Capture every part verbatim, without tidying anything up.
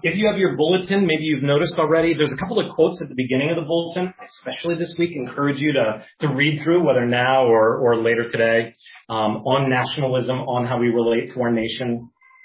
If you have your bulletin, maybe you've noticed already, there's a couple of quotes at the beginning of the bulletin, especially this week. Encourage you to, to read through, whether now or, or later today, um, on nationalism, on how we relate to our nation.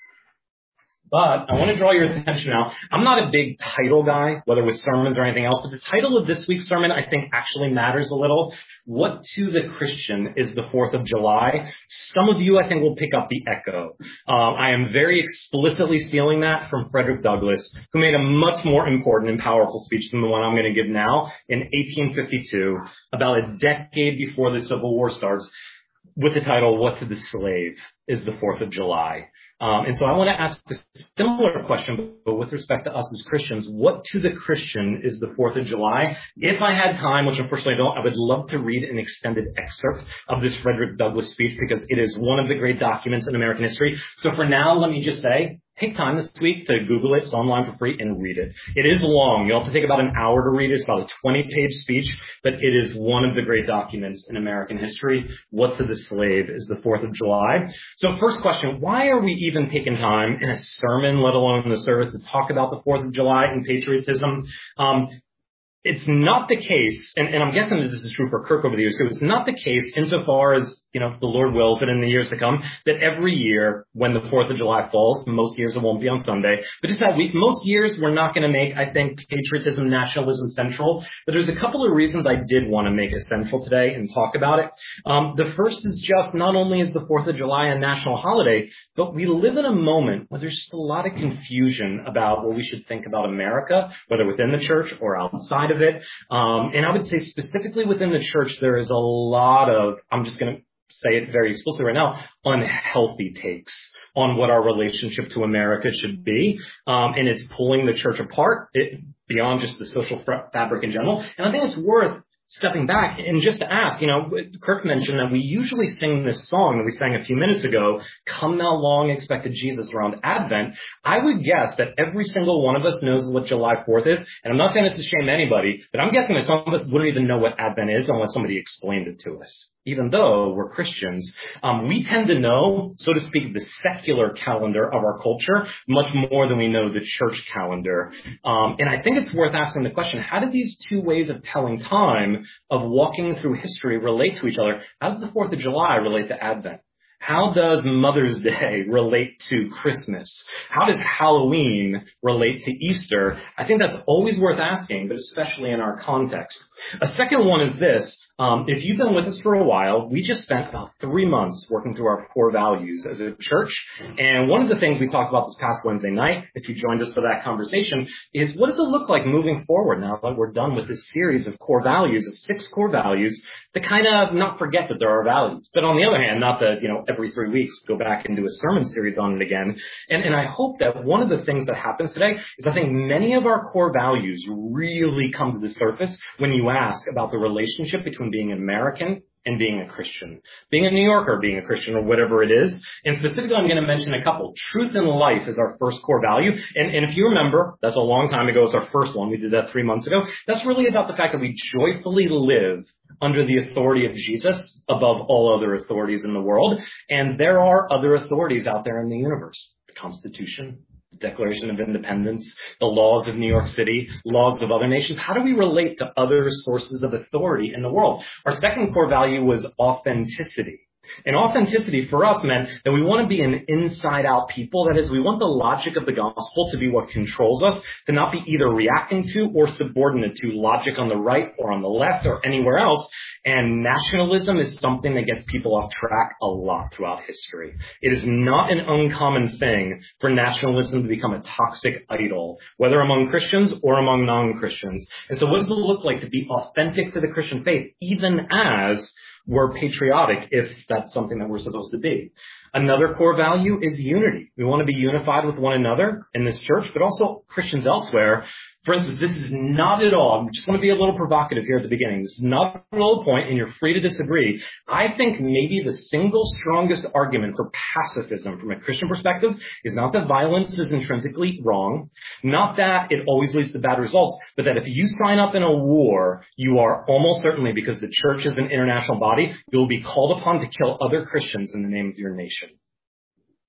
But I want to draw your attention now. I'm not a big title guy, whether with sermons or anything else, but the title of this week's sermon, I think, actually matters a little. What to the Christian is the fourth of July? Some of you, I think, will pick up the echo. Uh, I am very explicitly stealing that from Frederick Douglass, who made a much more important and powerful speech than the one I'm going to give now in eighteen fifty-two, about a decade before the Civil War starts, with the title, What to the Slave is the fourth of July? Um, and so I want to ask a similar question, but with respect to us as Christians, what to the Christian is the fourth of July? If I had time, which unfortunately I don't, I would love to read an extended excerpt of this Frederick Douglass speech because it is one of the great documents in American history. So for now, let me just say, take time this week to Google it. It's online for free and read it. It is long. You'll have to take about an hour to read it. It's about a twenty-page speech, but it is one of the great documents in American history. What to the Slave is the fourth of July. So first question, why are we even taking time in a sermon, let alone in the service, to talk about the fourth of July and patriotism? Um, It's not the case, and, and I'm guessing that this is true for Kirk over the years too, it's not the case insofar as, you know, the Lord wills it in the years to come, that every year when the fourth of July falls, most years it won't be on Sunday, but just that week, most years we're not going to make, I think, patriotism, nationalism central, but there's a couple of reasons I did want to make it central today and talk about it. Um, the first is just not only is the fourth of July a national holiday, but we live in a moment where there's just a lot of confusion about what we should think about America, whether within the church or outside of it. Um, and I would say specifically within the church, there is a lot of, I'm just going to say it very explicitly right now, unhealthy takes on what our relationship to America should be. Um, and it's pulling the church apart it, beyond just the social fabric in general. And I think it's worth stepping back and just to ask, you know, Kirk mentioned that we usually sing this song that we sang a few minutes ago, Come Thou Long Expected Jesus, around Advent. I would guess that every single one of us knows what July fourth is. And I'm not saying this to shame anybody, but I'm guessing that some of us wouldn't even know what Advent is unless somebody explained it to us. Even though we're Christians, um, we tend to know, so to speak, the secular calendar of our culture much more than we know the church calendar. Um, and I think it's worth asking the question, how do these two ways of telling time, of walking through history, relate to each other? How does the fourth of July relate to Advent? How does Mother's Day relate to Christmas? How does Halloween relate to Easter? I think that's always worth asking, but especially in our context. A second one is this. Um, if you've been with us for a while, we just spent about three months working through our core values as a church. And one of the things we talked about this past Wednesday night, if you joined us for that conversation, is what does it look like moving forward now that we're done with this series of core values, of six core values, to kind of not forget that there are values. But on the other hand, not that, you know, every three weeks go back and do a sermon series on it again. And, and I hope that one of the things that happens today is I think many of our core values really come to the surface when you ask about the relationship between being an American and being a Christian, being a New Yorker, being a Christian, or whatever it is. And specifically, I'm going to mention a couple. Truth in life is our first core value. And, and if you remember, that's a long time ago. It's our first one. We did that three months ago. That's really about the fact that we joyfully live under the authority of Jesus above all other authorities in the world. And there are other authorities out there in the universe. The Constitution, Declaration of Independence, the laws of New York City, laws of other nations. How do we relate to other sources of authority in the world? Our second core value was authenticity. And authenticity for us meant that we want to be an inside-out people. That is, we want the logic of the gospel to be what controls us, to not be either reacting to or subordinate to logic on the right or on the left or anywhere else. And nationalism is something that gets people off track a lot throughout history. It is not an uncommon thing for nationalism to become a toxic idol, whether among Christians or among non-Christians. And so what does it look like to be authentic to the Christian faith, even as we're patriotic, if that's something that we're supposed to be? Another core value is unity. We want to be unified with one another in this church, but also Christians elsewhere. For instance, this is not at all, I just want to be a little provocative here at the beginning. This is not at all a point, and you're free to disagree. I think maybe the single strongest argument for pacifism from a Christian perspective is not that violence is intrinsically wrong, not that it always leads to bad results, but that if you sign up in a war, you are almost certainly, because the church is an international body, you will be called upon to kill other Christians in the name of your nation.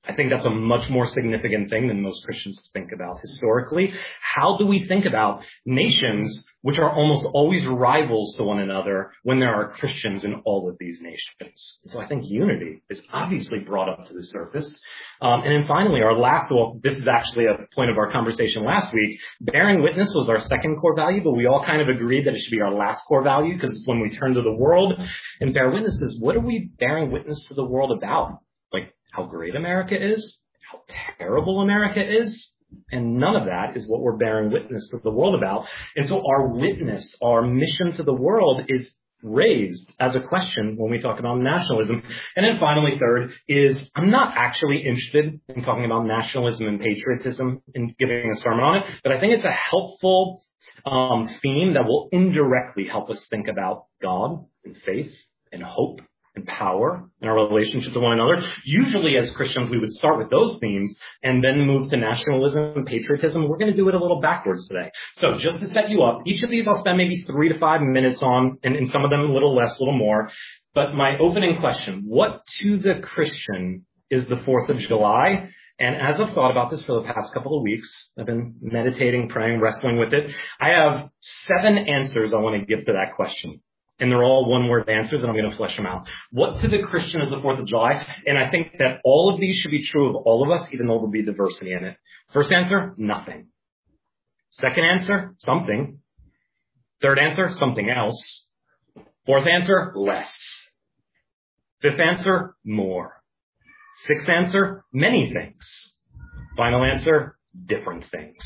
I think that's a much more significant thing than most Christians think about historically. How do we think about nations which are almost always rivals to one another when there are Christians in all of these nations? So I think unity is obviously brought up to the surface. Um, and then finally, our last, well, this is actually a point of our conversation last week. Bearing witness was our second core value, but we all kind of agreed that it should be our last core value because it's when we turn to the world and bear witness is, what are we bearing witness to the world about? Like, how great America is, how terrible America is, and none of that is what we're bearing witness to the world about. And so our witness, our mission to the world is raised as a question when we talk about nationalism. And then finally, third, is I'm not actually interested in talking about nationalism and patriotism and giving a sermon on it, but I think it's a helpful um, theme that will indirectly help us think about God and faith and hope and power in our relationship to one another. Usually as Christians, we would start with those themes and then move to nationalism and patriotism. We're going to do it a little backwards today. So just to set you up, each of these I'll spend maybe three to five minutes on, and in some of them a little less, a little more. But my opening question, what to the Christian is the fourth of July? And as I've thought about this for the past couple of weeks, I've been meditating, praying, wrestling with it. I have seven answers I want to give to that question. And they're all one-word answers, and I'm going to flesh them out. What to the Christian is the fourth of July? And I think that all of these should be true of all of us, even though there'll be diversity in it. First answer, nothing. Second answer, something. Third answer, something else. Fourth answer, less. Fifth answer, more. Sixth answer, many things. Final answer, different things.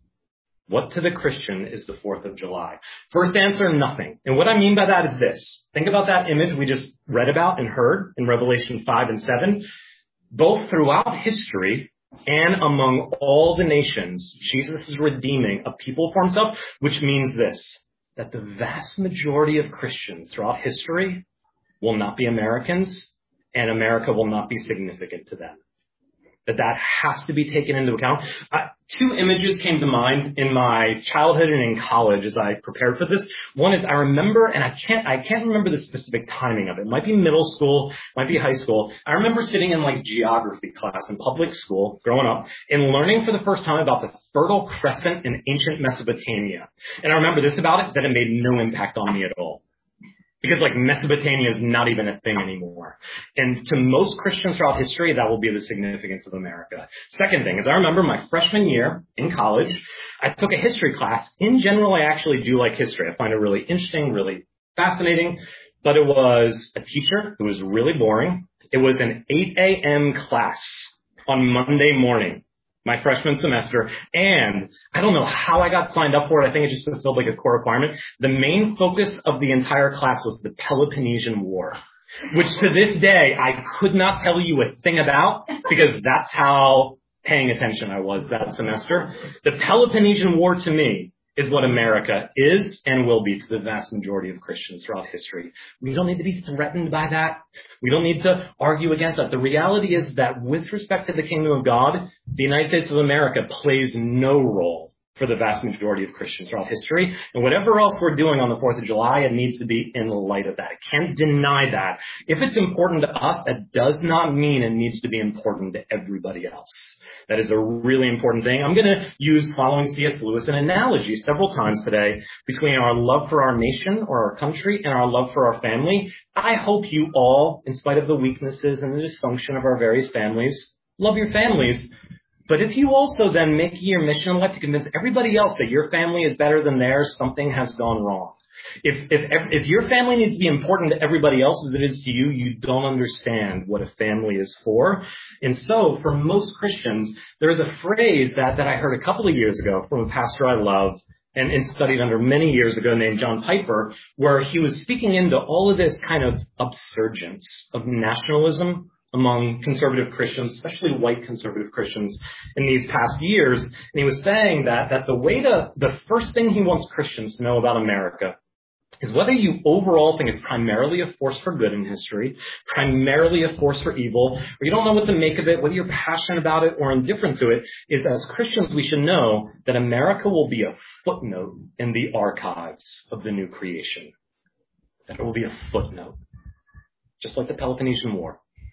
What to the Christian is the fourth of July? First answer, nothing. And what I mean by that is this. Think about that image we just read about and heard in Revelation five and seven. Both throughout history and among all the nations, Jesus is redeeming a people for himself, which means this, that the vast majority of Christians throughout history will not be Americans, and America will not be significant to them. That that has to be taken into account. Uh, two images came to mind in my childhood and in college as I prepared for this. One is I remember, and I can't, I can't remember the specific timing of it. It might be middle school, might be high school. I remember sitting in like geography class in public school growing up and learning for the first time about the Fertile Crescent in ancient Mesopotamia. And I remember this about it, that it made no impact on me at all. Because like Mesopotamia is not even a thing anymore. And to most Christians throughout history, that will be the significance of America. Second thing is I remember my freshman year in college, I took a history class. In general, I actually do like history. I find it really interesting, really fascinating. But it was a teacher who was really boring. It was an eight a.m. class on Monday morning, my freshman semester, and I don't know how I got signed up for it. I think it just fulfilled like a core requirement. The main focus of the entire class was the Peloponnesian War, which to this day I could not tell you a thing about because that's how paying attention I was that semester. The Peloponnesian War to me is what America is and will be to the vast majority of Christians throughout history. We don't need to be threatened by that. We don't need to argue against that. The reality is that with respect to the kingdom of God, the United States of America plays no role for the vast majority of Christians throughout history. And whatever else we're doing on the fourth of July, it needs to be in light of that. I can't deny that. If it's important to us, that does not mean it needs to be important to everybody else. That is a really important thing. I'm going to use, following C S Lewis, an analogy several times today between our love for our nation or our country and our love for our family. I hope you all, in spite of the weaknesses and the dysfunction of our various families, love your families. But if you also then make it your mission in life to convince everybody else that your family is better than theirs, something has gone wrong. If, if, if your family needs to be important to everybody else as it is to you, you don't understand what a family is for. And so for most Christians, there is a phrase that, that I heard a couple of years ago from a pastor I love and, and studied under many years ago named John Piper, where he was speaking into all of this kind of upsurgence of nationalism among conservative Christians, especially white conservative Christians in these past years. And he was saying that, that the way to, the first thing he wants Christians to know about America is whether you overall think it's primarily a force for good in history, primarily a force for evil, or you don't know what to make of it, whether you're passionate about it or indifferent to it, is as Christians we should know that America will be a footnote in the archives of the new creation. That it will be a footnote, just like the Peloponnesian War.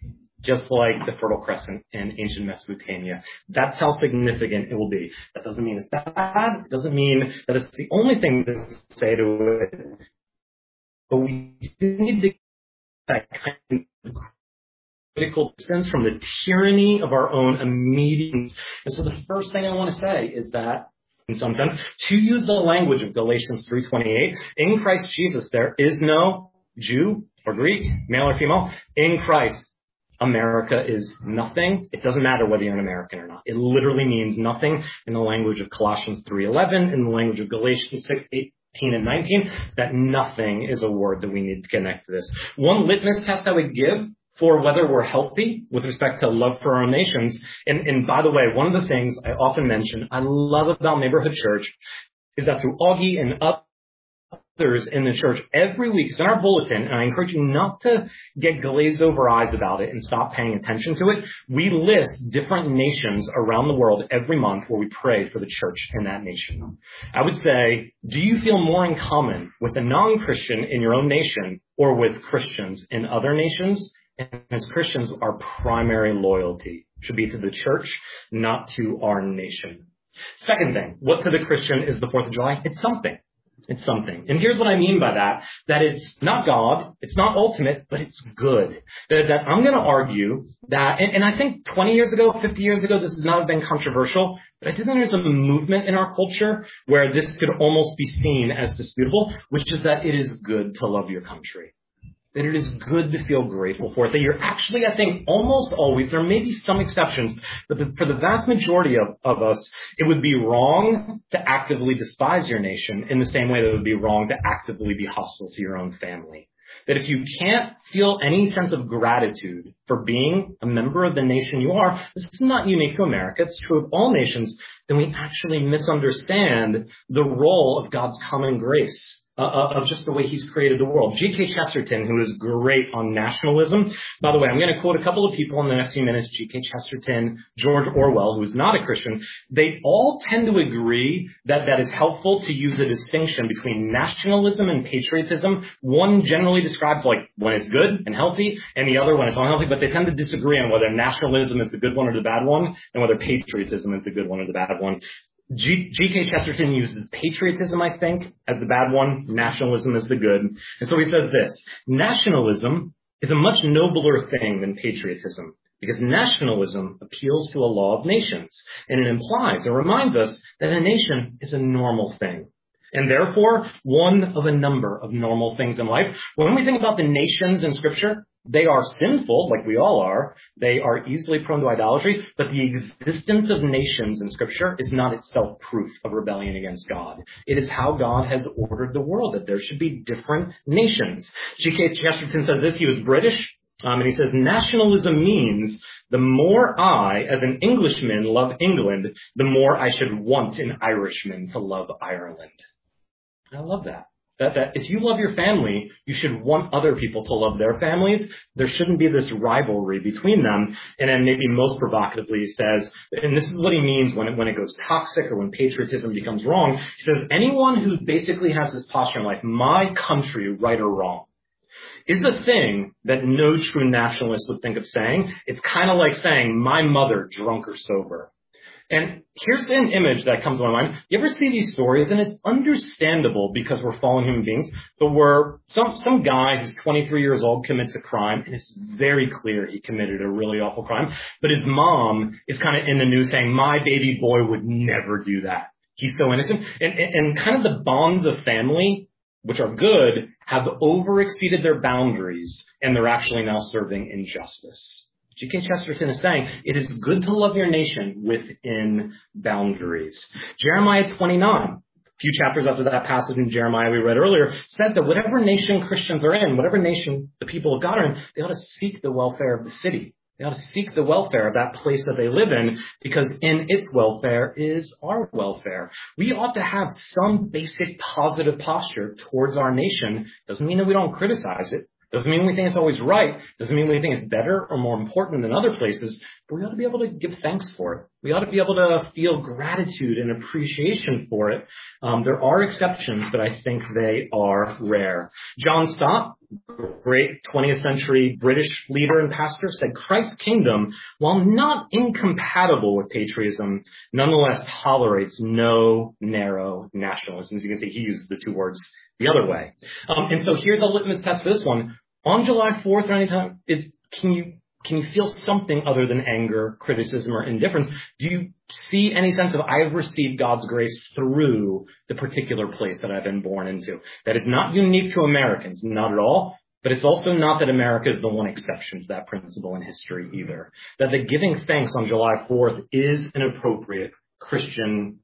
just like the Fertile Crescent in ancient Mesopotamia. That's how significant it will be. That doesn't mean it's bad. It doesn't mean that it's the only thing to say to it. But we need to get that kind of critical distance from the tyranny of our own immediate. And so the first thing I want to say is that, in some sense, to use the language of Galatians three twenty-eight, in Christ Jesus there is no Jew or Greek, male or female. In Christ, America is nothing. It doesn't matter whether you're an American or not. It literally means nothing in the language of Colossians three eleven, in the language of Galatians six eighteen and nineteen, that nothing is a word that we need to connect to this. One litmus test I would give for whether we're healthy with respect to love for our nations, and, and by the way, one of the things I often mention I love about Neighborhood Church is that through Augie and others in the church every week, it's in our bulletin, and I encourage you not to get glazed over eyes about it and stop paying attention to it. We list different nations around the world every month where we pray for the church in that nation. I would say, do you feel more in common with a non-Christian in your own nation or with Christians in other nations? And as Christians, our primary loyalty should be to the church, not to our nation. Second thing, what to the Christian is the fourth of July? It's something. It's something. And here's what I mean by that, that it's not God, it's not ultimate, but it's good. That, that I'm going to argue that, and, and I think twenty years ago, fifty years ago, this has not been controversial, but I do think there's a movement in our culture where this could almost be seen as disputable, which is that it is good to love your country. That it is good to feel grateful for it, that you're actually, I think, almost always, there may be some exceptions, but the, for the vast majority of, of us, it would be wrong to actively despise your nation in the same way that it would be wrong to actively be hostile to your own family. That if you can't feel any sense of gratitude for being a member of the nation you are, this is not unique to America, it's true of all nations, then we actually misunderstand the role of God's common grace. Uh, of just the way he's created the world. G K Chesterton, who is great on nationalism. By the way, I'm going to quote a couple of people in the next few minutes. G K Chesterton, George Orwell, who is not a Christian. They all tend to agree that that is helpful to use a distinction between nationalism and patriotism. One generally describes like when it's good and healthy, and the other when it's unhealthy, but they tend to disagree on whether nationalism is the good one or the bad one, and whether patriotism is the good one or the bad one. G- G.K. Chesterton uses patriotism, I think, as the bad one. Nationalism is the good. And so he says this: nationalism is a much nobler thing than patriotism because nationalism appeals to a law of nations. And it implies or reminds us that a nation is a normal thing. And therefore, one of a number of normal things in life. When we think about the nations in Scripture, they are sinful, like we all are. They are easily prone to idolatry. But the existence of nations in Scripture is not itself proof of rebellion against God. It is how God has ordered the world, that there should be different nations. G K Chesterton says this. He was British. Um, and he says, nationalism means the more I, as an Englishman, love England, the more I should want an Irishman to love Ireland. And I love that. That, that if you love your family, you should want other people to love their families. There shouldn't be this rivalry between them. And then maybe most provocatively he says, and this is what he means when it, when it goes toxic or when patriotism becomes wrong. He says, anyone who basically has this posture in life, my country, right or wrong, is a thing that no true nationalist would think of saying. It's kind of like saying, my mother, drunk or sober. And here's an image that comes to my mind. You ever see these stories? And it's understandable because we're fallen human beings, but where some, some guy who's twenty-three years old commits a crime, and it's very clear he committed a really awful crime, but his mom is kind of in the news saying, my baby boy would never do that. He's so innocent. And, and, and kind of the bonds of family, which are good, have over-exceeded their boundaries, and they're actually now serving injustice. G K Chesterton is saying it is good to love your nation within boundaries. Jeremiah twenty-nine, a few chapters after that passage in Jeremiah we read earlier, says that whatever nation Christians are in, whatever nation the people of God are in, they ought to seek the welfare of the city. They ought to seek the welfare of that place that they live in, because in its welfare is our welfare. We ought to have some basic positive posture towards our nation. Doesn't mean that we don't criticize it. Doesn't mean we think it's always right. Doesn't mean we think it's better or more important than other places. But we ought to be able to give thanks for it. We ought to be able to feel gratitude and appreciation for it. Um, there are exceptions, but I think they are rare. John Stott, great twentieth century British leader and pastor, said Christ's kingdom, while not incompatible with patriotism, nonetheless tolerates no narrow nationalism. As you can see, he uses the two words the other way. Um, and so here's a litmus test for this one. On July fourth or anytime, is can you can you feel something other than anger, criticism, or indifference? Do you see any sense of I've received God's grace through the particular place that I've been born into? That is not unique to Americans, not at all. But it's also not that America is the one exception to that principle in history either. That the giving thanks on July fourth is an appropriate Christian,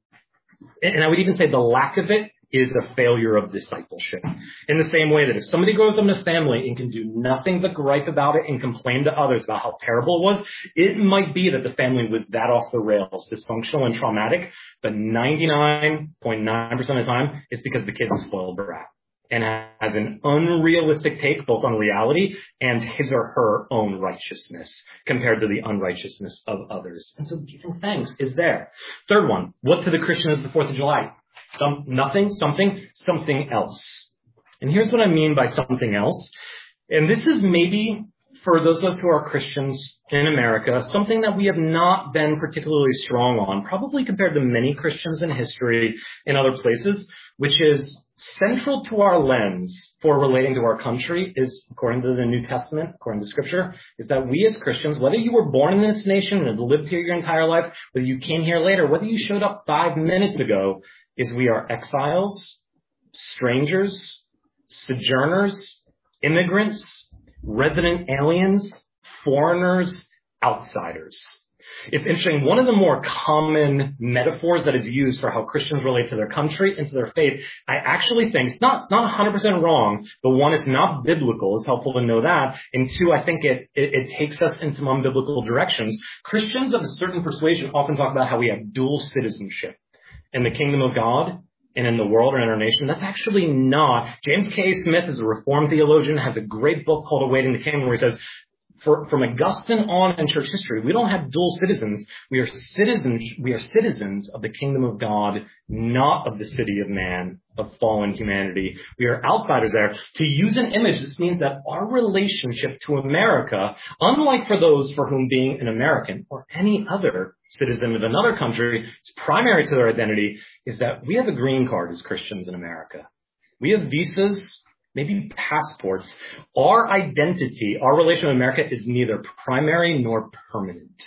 and I would even say the lack of it is a failure of discipleship. In the same way that if somebody grows up in a family and can do nothing but gripe about it and complain to others about how terrible it was, it might be that the family was that off the rails, dysfunctional and traumatic, but ninety-nine point nine percent of the time, it's because the kid's a spoiled brat and has an unrealistic take both on reality and his or her own righteousness compared to the unrighteousness of others. And so giving thanks is there. Third one, what to the Christian is the fourth of July? Some, nothing, something, something else. And here's what I mean by something else. And this is maybe, for those of us who are Christians in America, something that we have not been particularly strong on, probably compared to many Christians in history in other places, which is central to our lens for relating to our country is, according to the New Testament, according to Scripture, is that we as Christians, whether you were born in this nation and have lived here your entire life, whether you came here later, whether you showed up five minutes ago, is we are exiles, strangers, sojourners, immigrants, resident aliens, foreigners, outsiders. It's interesting. One of the more common metaphors that is used for how Christians relate to their country and to their faith, I actually think it's not, it's not one hundred percent wrong, but one, it's not biblical. It's helpful to know that. And two, I think it, it, it takes us in some unbiblical directions. Christians of a certain persuasion often talk about how we have dual citizenship in the kingdom of God and in the world or in our nation. That's actually not. James K. Smith is a Reformed theologian, has a great book called Awaiting the King, where he says, For, from Augustine on in church history, we don't have dual citizens. We are citizens, we are citizens of the kingdom of God, not of the city of man, of fallen humanity. We are outsiders there. To use an image, this means that our relationship to America, unlike for those for whom being an American or any other citizen of another country is primary to their identity, is that we have a green card as Christians in America. We have visas, maybe passports. Our identity, our relation to America is neither primary nor permanent.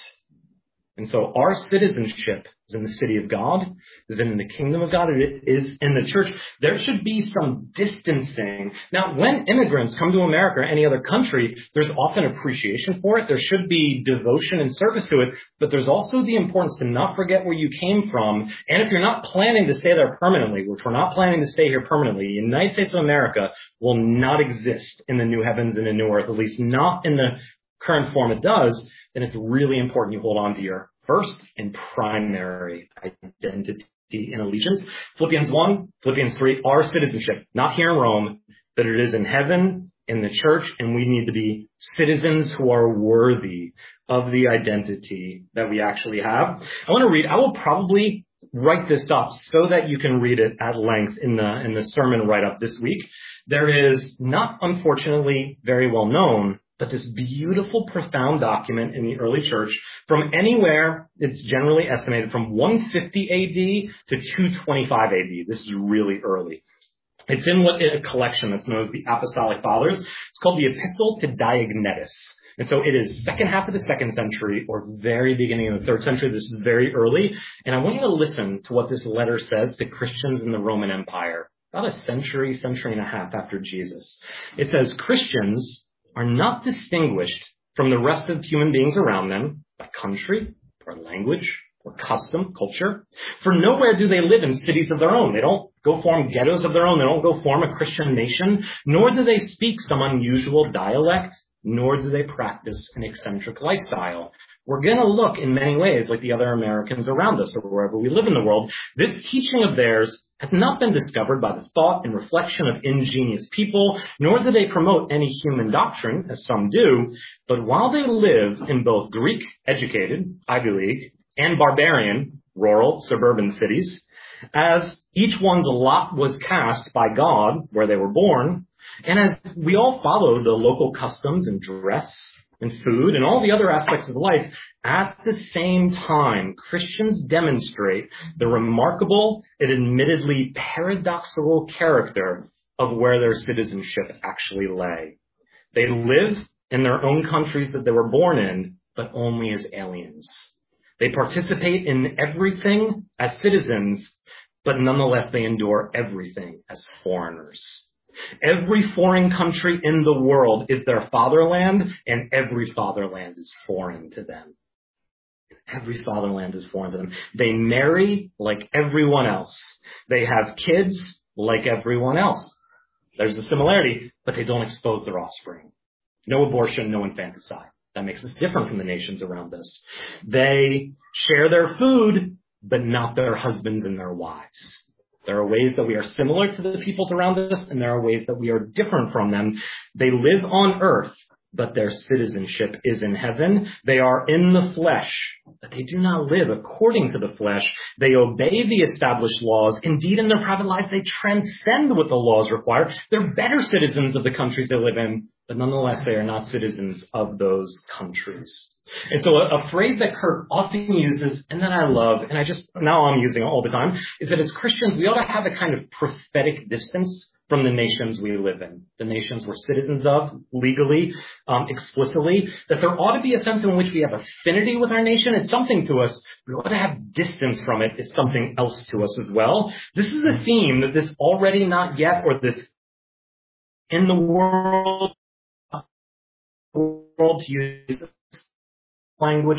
And so our citizenship is in the city of God, is in the kingdom of God, it is in the church. There should be some distancing. Now, when immigrants come to America or any other country, there's often appreciation for it. There should be devotion and service to it, but there's also the importance to not forget where you came from. And if you're not planning to stay there permanently, which we're not planning to stay here permanently, the United States of America will not exist in the new heavens and the new earth, at least not in the current form it does, then it's really important you hold on to your first and primary identity and allegiance. Philippians one, Philippians three, our citizenship, not here in Rome, but it is in heaven, in the church, and we need to be citizens who are worthy of the identity that we actually have. I want to read, I will probably write this up so that you can read it at length in the, in the sermon write-up this week. There is, not unfortunately very well known, but this beautiful, profound document in the early church from anywhere, it's generally estimated from one fifty A D to two twenty-five A D. This is really early. It's in what a collection that's known as the Apostolic Fathers. It's called the Epistle to Diognetus. And so it is second half of the second century or very beginning of the third century. This is very early. And I want you to listen to what this letter says to Christians in the Roman Empire, about a century, century and a half after Jesus. It says, Christians are not distinguished from the rest of human beings around them by country or language or custom, culture. For nowhere do they live in cities of their own. They don't go form ghettos of their own. They don't go form a Christian nation, nor do they speak some unusual dialect, nor do they practice an eccentric lifestyle. We're going to look in many ways like the other Americans around us or wherever we live in the world. This teaching of theirs has not been discovered by the thought and reflection of ingenious people, nor do they promote any human doctrine, as some do, but while they live in both Greek-educated, Ivy League, and barbarian, rural, suburban cities, as each one's lot was cast by God where they were born, and as we all follow the local customs and dress and food and all the other aspects of life, at the same time, Christians demonstrate the remarkable and admittedly paradoxical character of where their citizenship actually lay. They live in their own countries that they were born in, but only as aliens. They participate in everything as citizens, but nonetheless they endure everything as foreigners. Every foreign country in the world is their fatherland, and every fatherland is foreign to them. Every fatherland is foreign to them. They marry like everyone else. They have kids like everyone else. There's a similarity, but they don't expose their offspring. No abortion, no infanticide. That makes us different from the nations around us. They share their food, but not their husbands and their wives. There are ways that we are similar to the peoples around us, and there are ways that we are different from them. They live on earth, but their citizenship is in heaven. They are in the flesh, but they do not live according to the flesh. They obey the established laws. Indeed, in their private lives, they transcend what the laws require. They're better citizens of the countries they live in, but nonetheless, they are not citizens of those countries. And so a, a phrase that Kirk often uses, and that I love, and I just, now I'm using it all the time, is that as Christians, we ought to have a kind of prophetic distance from the nations we live in, the nations we're citizens of, legally, um, explicitly, that there ought to be a sense in which we have affinity with our nation. It's something to us. We ought to have distance from it. It's something else to us as well. This is a theme that this already not yet, or this in the world, world to use language.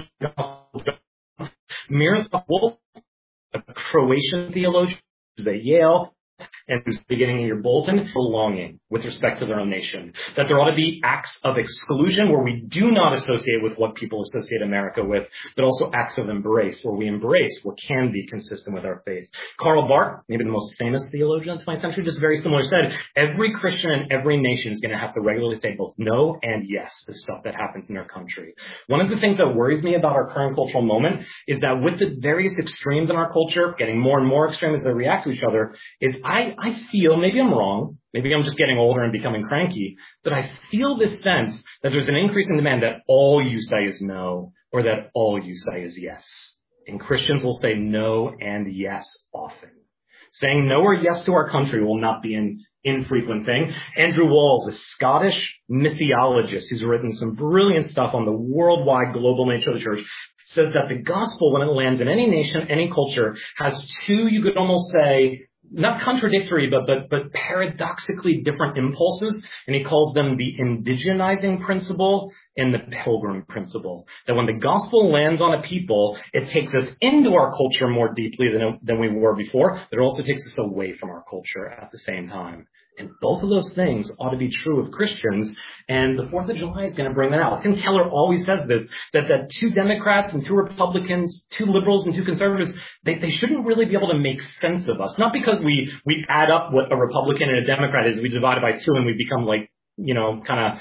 Miroslav Volf, a Croatian theologian, who's at Yale, and who's beginning in your bulletin, belonging with respect to their own nation. That there ought to be acts of exclusion where we do not associate with what people associate America with, but also acts of embrace where we embrace what can be consistent with our faith. Karl Barth, maybe the most famous theologian of the twentieth century, just very similar, said, every Christian in every nation is going to have to regularly say both no and yes to stuff that happens in their country. One of the things that worries me about our current cultural moment is that with the various extremes in our culture, getting more and more extreme as they react to each other, is I, I feel, maybe I'm wrong, maybe I'm just getting older and becoming cranky, but I feel this sense that there's an increasing demand that all you say is no, or that all you say is yes. And Christians will say no and yes often. Saying no or yes to our country will not be an infrequent thing. Andrew Walls, a Scottish missiologist who's written some brilliant stuff on the worldwide global nature of the church, says that the gospel, when it lands in any nation, any culture, has two, you could almost say, not contradictory, but, but, but paradoxically different impulses. And he calls them the indigenizing principle and the pilgrim principle. That when the gospel lands on a people, it takes us into our culture more deeply than, than we were before, but it also takes us away from our culture at the same time. And both of those things ought to be true of Christians. And the fourth of July is going to bring that out. Tim Keller always says this, that, that two Democrats and two Republicans, two liberals and two conservatives, they, they shouldn't really be able to make sense of us. Not because we, we add up what a Republican and a Democrat is, we divide it by two and we become like, you know, kind of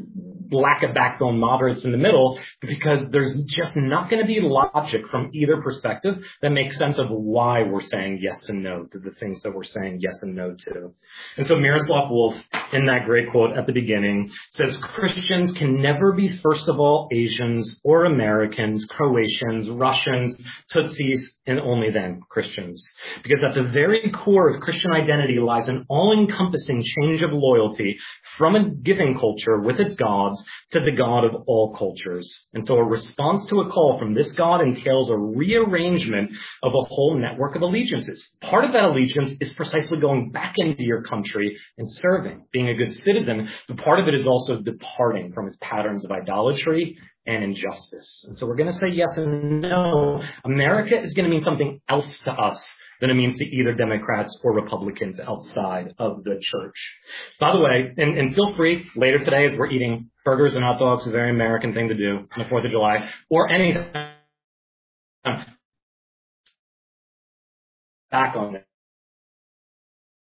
lack of backbone moderates in the middle, because there's just not going to be logic from either perspective that makes sense of why we're saying yes and no to the things that we're saying yes and no to. And so Miroslav Volf, in that great quote at the beginning, says Christians can never be, first of all, Asians or Americans, Croatians, Russians, Tutsis, and only then Christians. Because at the very core of Christian identity lies an all-encompassing change of loyalty from a given culture with its gods to the God of all cultures. And so a response to a call from this God entails a rearrangement of a whole network of allegiances. Part of that allegiance is precisely going back into your country and serving, being a good citizen, but part of it is also departing from its patterns of idolatry and injustice. And so we're going to say yes and no. America is going to mean something else to us than it means to either Democrats or Republicans outside of the church. By the way, and, and feel free later today as we're eating burgers and hot dogs, a very American thing to do on the fourth of July, or any back on it.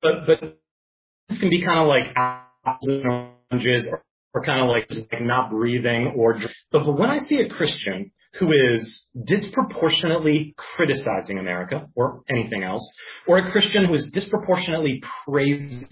but, but this can be kind of like apples and oranges, or, or kind of like, just like not breathing or, but, but when I see a Christian who is disproportionately criticizing America or anything else, or a Christian who is disproportionately praising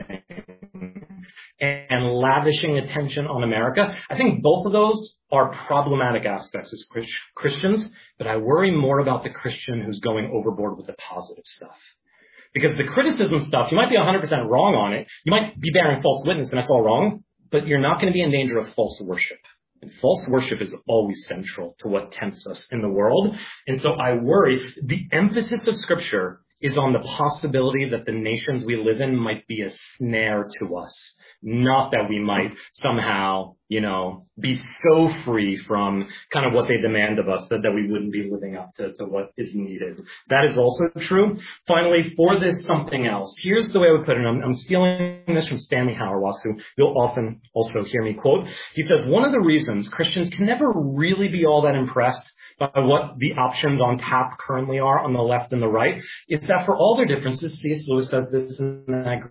and lavishing attention on America, I think both of those are problematic aspects as Christians, but I worry more about the Christian who's going overboard with the positive stuff. Because the criticism stuff, you might be one hundred percent wrong on it. You might be bearing false witness, and that's all wrong, but you're not going to be in danger of false worship. And false worship is always central to what tempts us in the world. And so I worry the emphasis of Scripture is on the possibility that the nations we live in might be a snare to us. Not that we might somehow, you know, be so free from kind of what they demand of us that, that we wouldn't be living up to, to what is needed. That is also true. Finally, for this something else, here's the way I would put it. I'm, I'm stealing this from Stanley Hauerwas, who you'll often also hear me quote. He says, one of the reasons Christians can never really be all that impressed by what the options on tap currently are on the left and the right is that for all their differences, C S. Lewis says this in that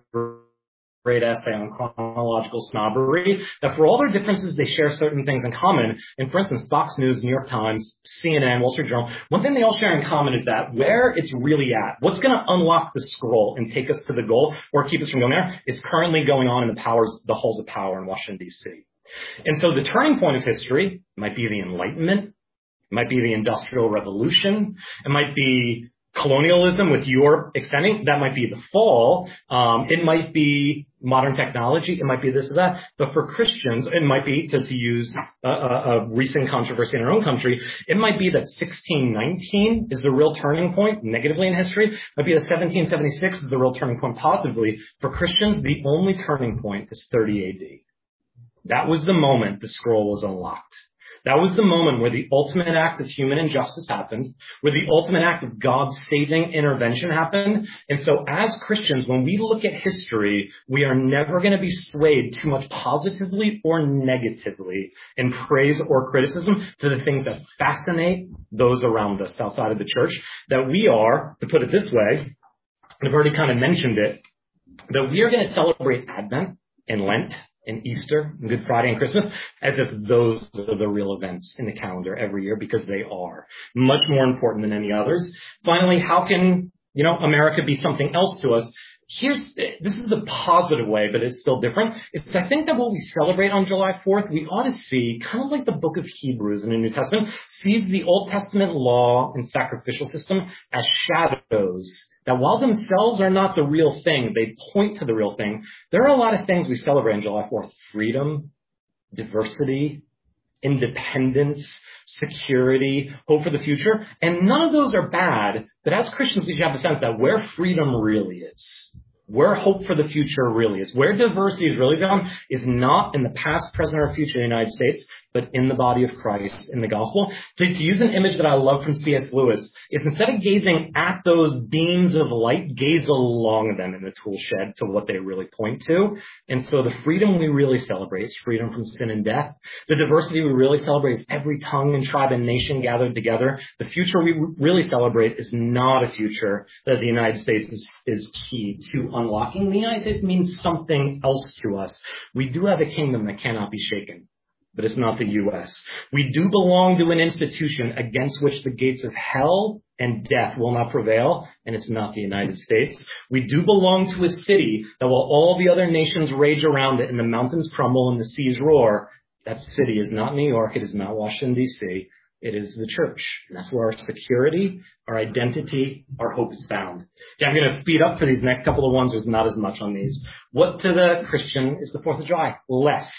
great essay on chronological snobbery, that for all their differences, they share certain things in common. And for instance, Fox News, New York Times, C N N, Wall Street Journal, one thing they all share in common is that where it's really at, what's going to unlock the scroll and take us to the goal or keep us from going there is currently going on in the powers, the halls of power in Washington, D C. And so the turning point of history might be the Enlightenment. It might be the Industrial Revolution. It might be colonialism with Europe extending. That might be the fall. Um, it might be modern technology. It might be this or that. But for Christians, it might be, to, to use a, a, a recent controversy in our own country, it might be that sixteen nineteen is the real turning point negatively in history. It might be that seventeen seventy-six is the real turning point positively. For Christians, the only turning point is thirty A D. That was the moment the scroll was unlocked. That was the moment where the ultimate act of human injustice happened, where the ultimate act of God's saving intervention happened. And so as Christians, when we look at history, we are never going to be swayed too much positively or negatively in praise or criticism to the things that fascinate those around us outside of the church. That we are, to put it this way, and I've already kind of mentioned it, that we are going to celebrate Advent and Lent and Easter and Good Friday and Christmas as if those are the real events in the calendar every year, because they are much more important than any others. Finally, how can, you know, America be something else to us? Here's, this is the positive way, but it's still different. It's, I think that what we celebrate on July fourth, we ought to see, kind of like the book of Hebrews in the New Testament, sees the Old Testament law and sacrificial system as shadows that while themselves are not the real thing, they point to the real thing. There are a lot of things we celebrate on July fourth. Freedom, diversity, independence, security, hope for the future. And none of those are bad, but as Christians, we should have a sense that where freedom really is, where hope for the future really is, where diversity is really found is not in the past, present, or future in the United States, but in the body of Christ, in the gospel. To, to use an image that I love from C S. Lewis, is instead of gazing at those beams of light, gaze along them in the tool shed to what they really point to. And so the freedom we really celebrate is freedom from sin and death. The diversity we really celebrate is every tongue and tribe and nation gathered together. The future we really celebrate is not a future that the United States is, is key to unlocking. The United States means something else to us. We do have a kingdom that cannot be shaken, but it's not the U S. We do belong to an institution against which the gates of hell and death will not prevail, and it's not the United States. We do belong to a city that while all the other nations rage around it and the mountains crumble and the seas roar, that city is not New York, it is not Washington, D C, it is the church. And that's where our security, our identity, our hope is found. Okay, I'm going to speed up for these next couple of ones. There's not as much on these. What to the Christian is the fourth of July? Less.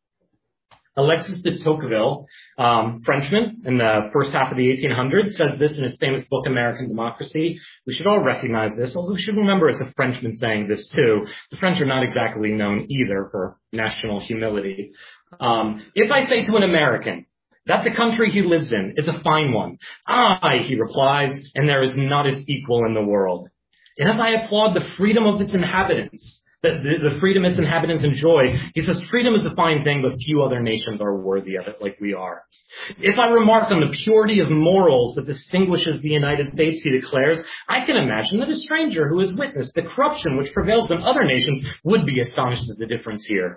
Alexis de Tocqueville, um, Frenchman in the first half of the eighteen hundreds, says this in his famous book, American Democracy. We should all recognize this, although we should remember it's a Frenchman saying this too. The French are not exactly known either for national humility. Um, if I say to an American that the country he lives in is a fine one, aye, he replies, and there is not its equal in the world. And if I applaud the freedom of its inhabitants, the, the, the freedom its inhabitants enjoy. He says freedom is a fine thing, but few other nations are worthy of it like we are. If I remark on the purity of morals that distinguishes the United States, he declares, I can imagine that a stranger who has witnessed the corruption which prevails in other nations would be astonished at the difference here.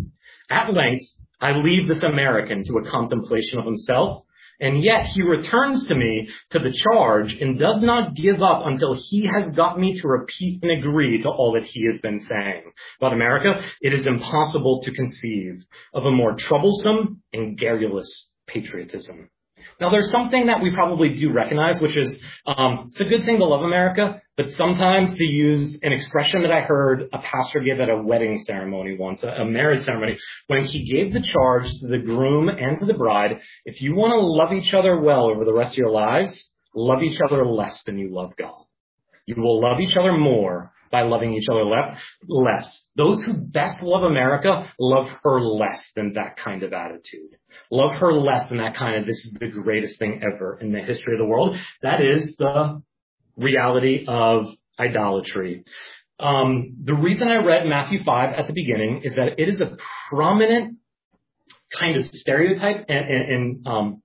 At length, I leave this American to a contemplation of himself, and yet he returns to me to the charge and does not give up until he has got me to repeat and agree to all that he has been saying. About America, it is impossible to conceive of a more troublesome and garrulous patriotism. Now, there's something that we probably do recognize, which is um, it's a good thing to love America, but sometimes to use an expression that I heard a pastor give at a wedding ceremony once, a, a marriage ceremony, when he gave the charge to the groom and to the bride, if you want to love each other well over the rest of your lives, love each other less than you love God. You will love each other more by loving each other less. less. Those who best love America love her less than that kind of attitude. Love her less than that kind of, this is the greatest thing ever in the history of the world. That is the reality of idolatry. Um, the reason I read Matthew five at the beginning is that it is a prominent kind of stereotype and, and, and um,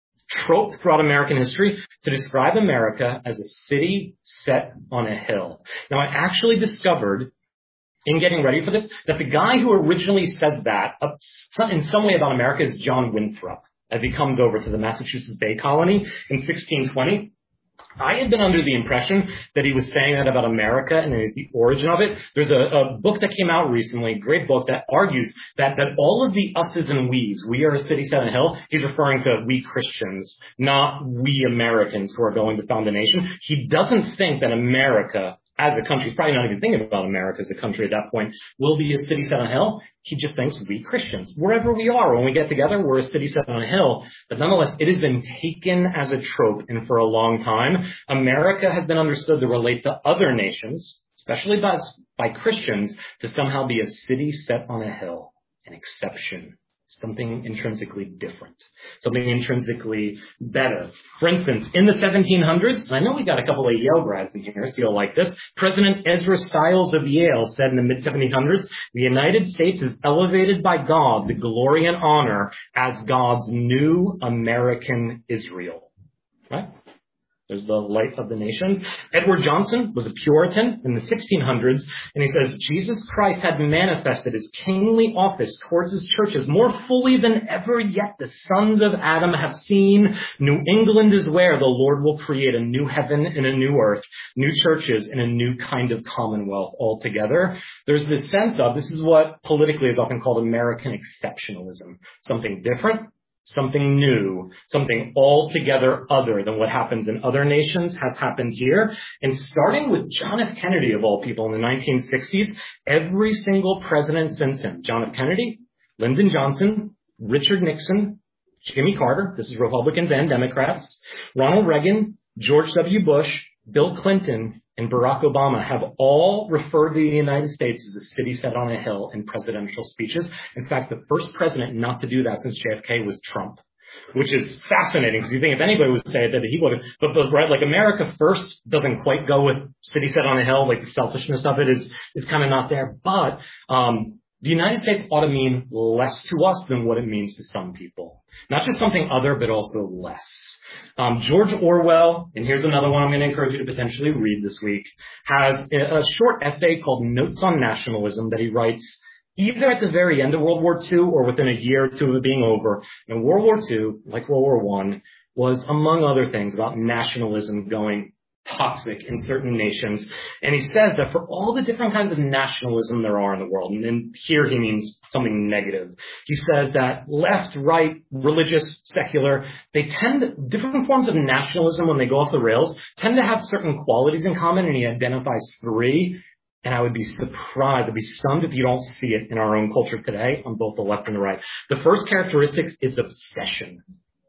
trope throughout American history to describe America as a city set on a hill. Now, I actually discovered in getting ready for this that the guy who originally said that uh, in some way about America is John Winthrop, as he comes over to the Massachusetts Bay Colony in sixteen twenty. I had been under the impression that he was saying that about America and is the origin of it. There's a, a book that came out recently, a great book, that argues that, that all of the us's and we's, we are a city set on a hill, he's referring to we Christians, not we Americans who are going to found a nation. He doesn't think that America as a country, he's probably not even thinking about America as a country at that point, will be a city set on a hill. He just thinks we Christians, wherever we are, when we get together, we're a city set on a hill. But nonetheless, it has been taken as a trope, and for a long time, America has been understood to relate to other nations, especially by, by Christians, to somehow be a city set on a hill, an exception. Something intrinsically different, something intrinsically better. For instance, in the seventeen hundreds, and I know we got a couple of Yale grads in here, so you'll like this, President Ezra Stiles of Yale said in the mid seventeen hundreds, the United States is elevated by God, the glory and honor, as God's new American Israel. Right? There's the light of the nations. Edward Johnson was a Puritan in the sixteen hundreds, and he says, Jesus Christ had manifested his kingly office towards his churches more fully than ever yet the sons of Adam have seen. New England is where the Lord will create a new heaven and a new earth, new churches and a new kind of commonwealth altogether. There's this sense of, this is what politically is often called American exceptionalism, something different, something new, something altogether other than what happens in other nations has happened here. And starting with John F. Kennedy, of all people, in the nineteen sixties, every single president since him, John F. Kennedy, Lyndon Johnson, Richard Nixon, Jimmy Carter, this is Republicans and Democrats, Ronald Reagan, George W. Bush, Bill Clinton, and Barack Obama have all referred to the United States as a city set on a hill in presidential speeches. In fact, the first president not to do that since J F K was Trump, which is fascinating because you think if anybody would say it, that he would have. But, but right, like America first doesn't quite go with city set on a hill. Like the selfishness of it is is kind of not there. But um, the United States ought to mean less to us than what it means to some people. Not just something other, but also less. Um, George Orwell, and here's another one I'm going to encourage you to potentially read this week, has a, a short essay called Notes on Nationalism that he writes either at the very end of World War Two or within a year or two of it being over. And World War Two, like World War One, was, among other things, about nationalism going toxic in certain nations. And he says that for all the different kinds of nationalism there are in the world, and, and here he means something negative, he says that left, right, religious, secular, they tend to, different forms of nationalism when they go off the rails tend to have certain qualities in common, and he identifies three. And I would be surprised, I'd be stunned if you don't see it in our own culture today on both the left and the right. The first characteristic is obsession.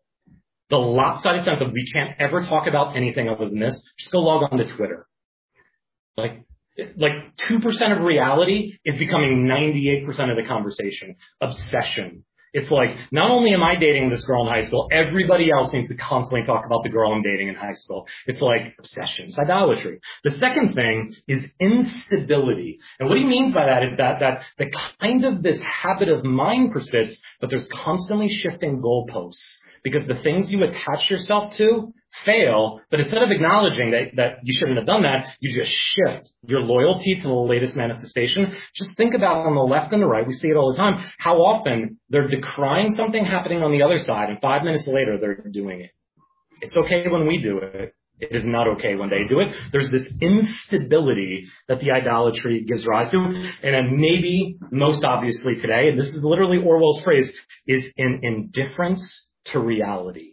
The lopsided sense of we can't ever talk about anything other than this. Just go log on to Twitter. Like, like two percent of reality is becoming ninety-eight percent of the conversation. Obsession. It's like, not only am I dating this girl in high school, everybody else needs to constantly talk about the girl I'm dating in high school. It's like obsession. It's idolatry. The second thing is instability. And what he means by that is that, that the kind of this habit of mind persists, but there's constantly shifting goalposts. Because the things you attach yourself to fail, but instead of acknowledging that, that you shouldn't have done that, you just shift your loyalty to the latest manifestation. Just think about on the left and the right, we see it all the time, how often they're decrying something happening on the other side, and five minutes later they're doing it. It's okay when we do it. It is not okay when they do it. There's this instability that the idolatry gives rise to. And then maybe most obviously today, and this is literally Orwell's phrase, is an indifference to reality.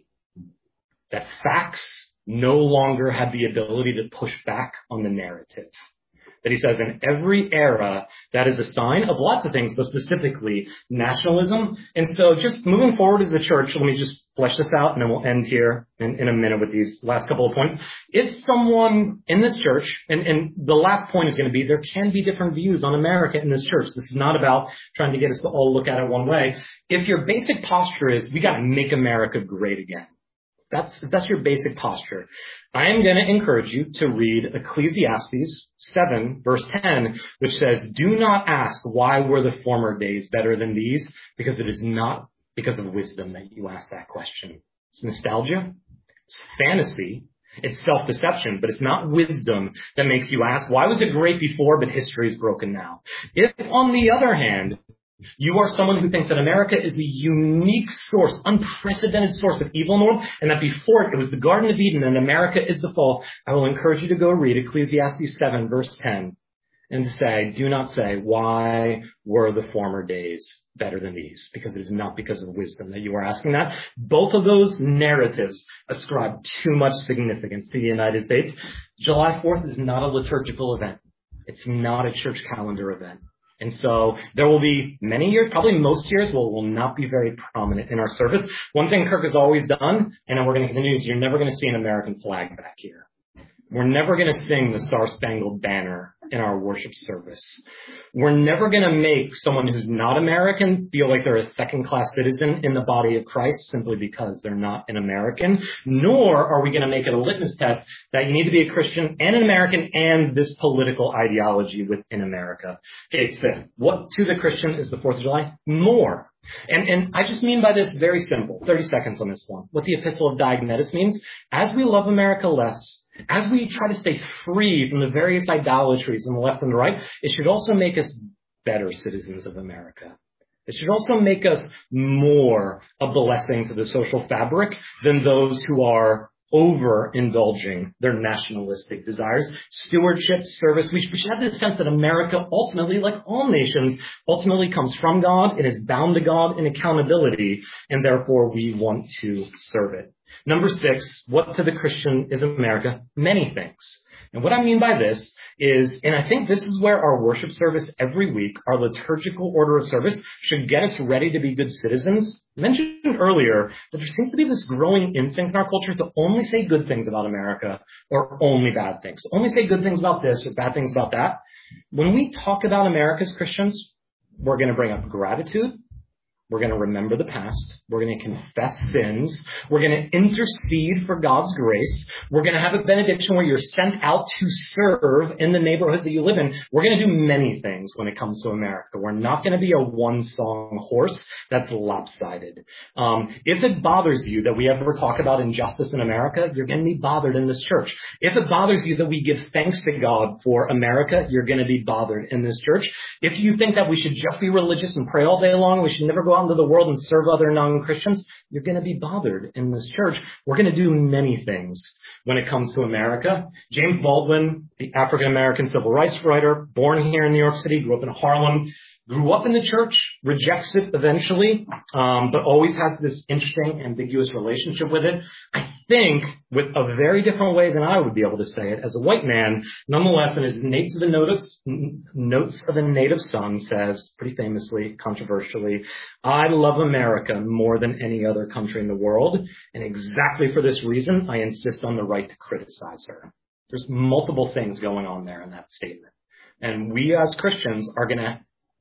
That facts no longer have the ability to push back on the narrative. That he says in every era, that is a sign of lots of things, but specifically nationalism. And so just moving forward as a church, let me just flesh this out and then we'll end here in, in a minute with these last couple of points. If someone in this church, and, and the last point is going to be, there can be different views on America in this church. This is not about trying to get us to all look at it one way. If your basic posture is, we got to make America great again. That's, that's your basic posture. I am going to encourage you to read Ecclesiastes seven, verse ten, which says, do not ask why were the former days better than these, because it is not because of wisdom that you ask that question. It's nostalgia. It's fantasy. It's self-deception, but it's not wisdom that makes you ask, why was it great before, but history is broken now? If, on the other hand, you are someone who thinks that America is the unique source, unprecedented source of evil in the world, and that before it, it was the Garden of Eden and America is the fall. I will encourage you to go read Ecclesiastes seven, verse ten, and to say, do not say, why were the former days better than these? Because it is not because of wisdom that you are asking that. Both of those narratives ascribe too much significance to the United States. July fourth is not a liturgical event. It's not a church calendar event. And so there will be many years, probably most years, will will not be very prominent in our service. One thing Kirk has always done, and then we're going to continue, is you're never going to see an American flag back here. We're never going to sing the Star-Spangled Banner in our worship service. We're never going to make someone who's not American feel like they're a second-class citizen in the body of Christ simply because they're not an American. Nor are we going to make it a litmus test that you need to be a Christian and an American and this political ideology within America. Okay, fifth, what to the Christian is the fourth of July? More. And, and I just mean by this very simple, thirty seconds on this one. What the Epistle of Diognetus means, as we love America less, as we try to stay free from the various idolatries on the left and the right, it should also make us better citizens of America. It should also make us more a blessing to the social fabric than those who are overindulging their nationalistic desires. Stewardship, service, we should have this sense that America ultimately, like all nations, ultimately comes from God. It is bound to God in accountability, and therefore we want to serve it. Number six, what to the Christian is America? Many things. And what I mean by this is, and I think this is where our worship service every week, our liturgical order of service, should get us ready to be good citizens. I mentioned earlier that there seems to be this growing instinct in our culture to only say good things about America or only bad things. Only say good things about this or bad things about that. When we talk about America as Christians, we're going to bring up gratitude. We're going to remember the past. We're going to confess sins. We're going to intercede for God's grace. We're going to have a benediction where you're sent out to serve in the neighborhoods that you live in. We're going to do many things when it comes to America. We're not going to be a one-song horse that's lopsided. Um, if it bothers you that we ever talk about injustice in America, you're going to be bothered in this church. If it bothers you that we give thanks to God for America, you're going to be bothered in this church. If you think that we should just be religious and pray all day long, we should never go out into the world and serve other non-Christians, you're going to be bothered in this church. We're going to do many things when it comes to America. James Baldwin, the African-American civil rights writer, born here in New York City, grew up in Harlem, grew up in the church, rejects it eventually, um, but always has this interesting, ambiguous relationship with it. I think with a very different way than I would be able to say it as a white man. Nonetheless, in his Notes of a Notice, Notes of a Native Son says, pretty famously, controversially, I love America more than any other country in the world. And exactly for this reason, I insist on the right to criticize her. There's multiple things going on there in that statement. And we as Christians are going to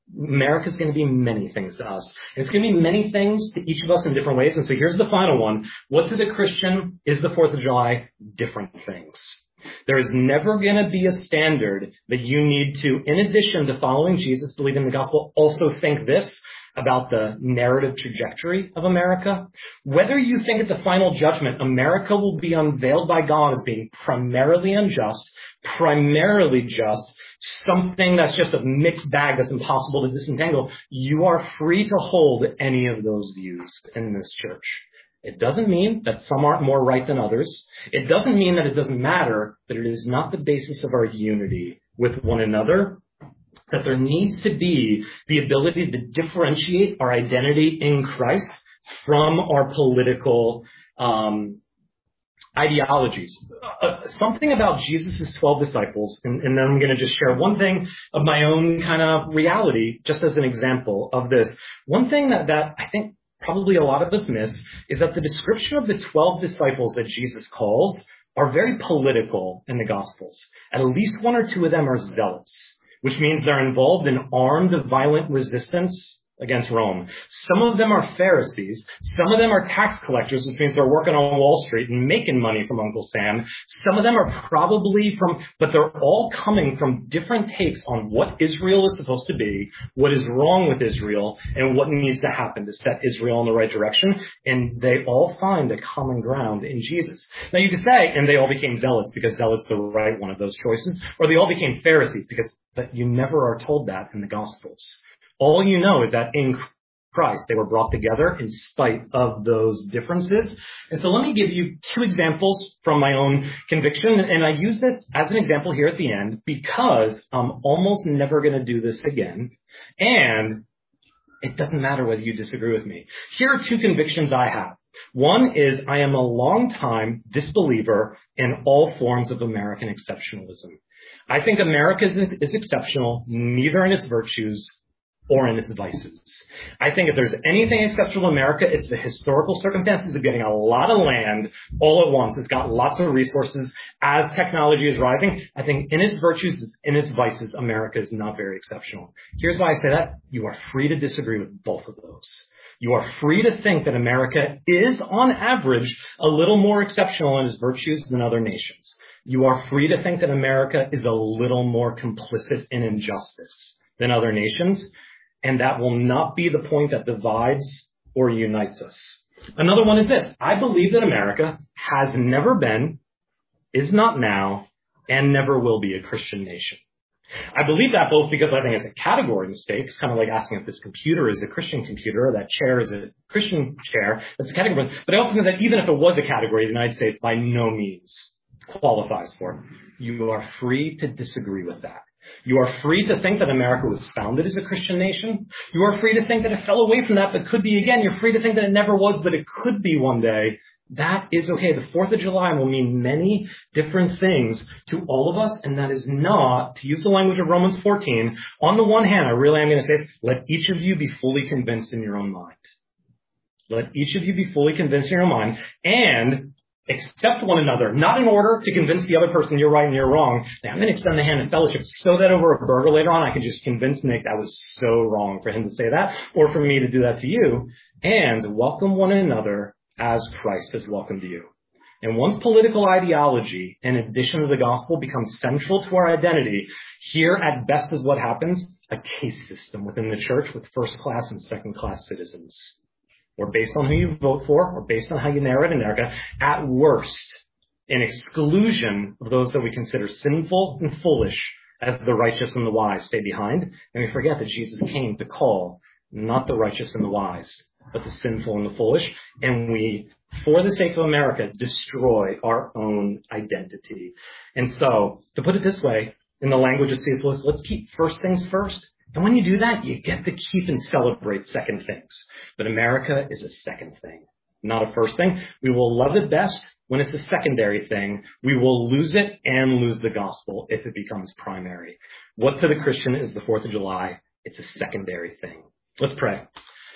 America's going to be many things to us. And it's going to be many things to each of us in different ways. And so here's the final one. What to the Christian is the fourth of July? Different things. There is never going to be a standard that you need to, in addition to following Jesus, believing the gospel, also think this about the narrative trajectory of America. Whether you think at the final judgment, America will be unveiled by God as being primarily unjust, primarily just, something that's just a mixed bag that's impossible to disentangle, you are free to hold any of those views in this church. It doesn't mean that some aren't more right than others. It doesn't mean that it doesn't matter, but it is not the basis of our unity with one another. That there needs to be the ability to differentiate our identity in Christ from our political um, ideologies. Uh, something about Jesus' twelve disciples, and, and then I'm going to just share one thing of my own kind of reality, just as an example of this. One thing that, that I think probably a lot of us miss is that the description of the twelve disciples that Jesus calls are very political in the Gospels. At least one or two of them are zealots, which means they're involved in armed, violent resistance against Rome. Some of them are Pharisees. Some of them are tax collectors, which means they're working on Wall Street and making money from Uncle Sam. Some of them are probably from, but they're all coming from different takes on what Israel is supposed to be, what is wrong with Israel, and what needs to happen to set Israel in the right direction. And they all find a common ground in Jesus. Now you could say, and they all became zealots because zealots the right one of those choices, or they all became Pharisees because, but you never are told that in the Gospels. All you know is that in Christ, they were brought together in spite of those differences. And so let me give you two examples from my own conviction. And I use this as an example here at the end because I'm almost never going to do this again. And it doesn't matter whether you disagree with me. Here are two convictions I have. One is I am a long-time disbeliever in all forms of American exceptionalism. I think America is, is exceptional, neither in its virtues or in its vices. I think if there's anything exceptional in America, it's the historical circumstances of getting a lot of land all at once. It's got lots of resources as technology is rising. I think in its virtues, in its vices, America is not very exceptional. Here's why I say that. You are free to disagree with both of those. You are free to think that America is, on average, a little more exceptional in its virtues than other nations. You are free to think that America is a little more complicit in injustice than other nations. And that will not be the point that divides or unites us. Another one is this. I believe that America has never been, is not now, and never will be a Christian nation. I believe that both because I think it's a category mistake. It's kind of like asking if this computer is a Christian computer or that chair is a Christian chair. That's a category. But I also think that even if it was a category, the United States by no means qualifies for it. You are free to disagree with that. You are free to think that America was founded as a Christian nation. You are free to think that it fell away from that, but could be again. You're free to think that it never was, but it could be one day. That is okay. The fourth of July will mean many different things to all of us, and that is not, to use the language of Romans fourteen, on the one hand, I really am going to say, let each of you be fully convinced in your own mind. Let each of you be fully convinced in your own mind, and accept one another, not in order to convince the other person you're right and you're wrong. Now, I'm going to extend the hand of fellowship so that over a burger later on, I can just convince Nick that was so wrong for him to say that, or for me to do that to you, and welcome one another as Christ has welcomed you. And once political ideology, in addition to the gospel, becomes central to our identity, here at best is what happens, a case system within the church with first-class and second-class citizens. Or based on who you vote for, or based on how you narrate America, at worst, an exclusion of those that we consider sinful and foolish as the righteous and the wise stay behind. And we forget that Jesus came to call not the righteous and the wise, but the sinful and the foolish. And we, for the sake of America, destroy our own identity. And so, to put it this way, in the language of C S Lewis, let's keep first things first. And when you do that, you get to keep and celebrate second things. But America is a second thing, not a first thing. We will love it best when it's a secondary thing. We will lose it and lose the gospel if it becomes primary. What to the Christian is the fourth of July? It's a secondary thing. Let's pray.